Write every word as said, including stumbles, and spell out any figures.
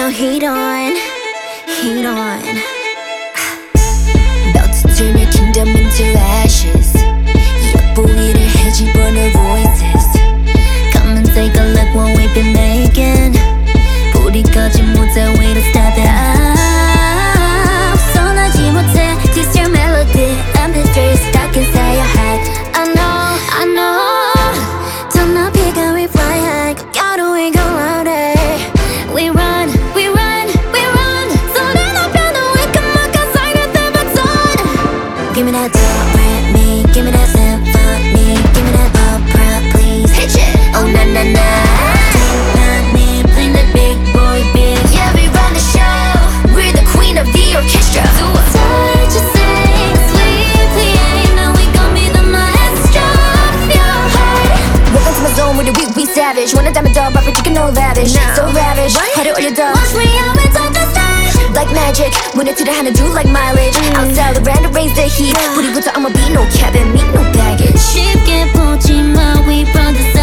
now heat on, heat on. About to turn your kingdom into ashes. 엿보이를 해집어넣은 voices. Come and take a look what we've been making. 불이 꺼진 무대 way to stop it up. 써나지 못해 kiss your melody. I'm the street stuck inside your head. I know, I know. 더 높이가 we fly high. gotta we go louder. We run, we run, we run. 소리 높여도 we can make a sign at the button. Give me that do re mi, give me that symphony, give me that opera, please. Hit it. Oh na na na. Not me, play the big boy big. Yeah, we run the show. We're the queen of the orchestra. Such a sing, sleepy, now we gon' be the maestro of your heart. Welcome to my zone with the we we savage. Wanna diamond dog, but you can know lavish. So lavish, 하루 올려도 watch me out it's on the stage. Like magic, 무너뜨려 하나 do like mileage. Outside the random raise the heat. 우리부터 I'ma be no cabin, meet no baggage. 쉽게 보지 마, we run the